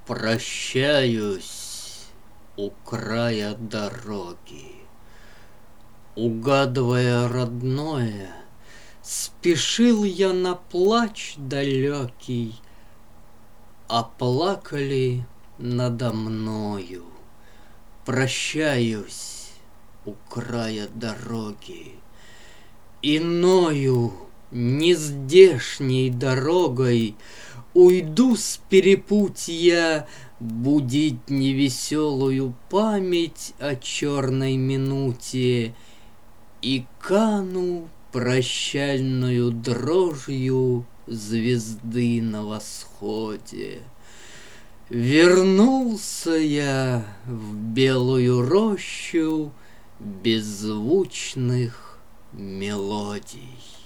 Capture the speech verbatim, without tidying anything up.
Прощаюсь у края дороги, угадывая родное, спешил я на плач далекий, а плакали надо мною. Прощаюсь у края дороги, иною, нездешней дорогой уйду с перепутья будить невеселую память о черной минуте и кану прощальную дрожью звезды на восходе. Вернулся я в белую рощу беззвучных мелодий.